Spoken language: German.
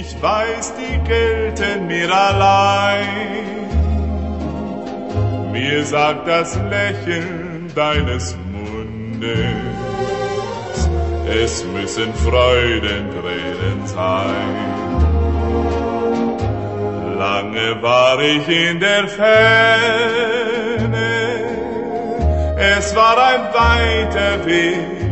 Ich weiß, die gelten mir allein. Mir sagt das Lächeln deines Mundes, es müssen Freudentränen sein. Lange war ich in der Ferne, es war ein weiter Weg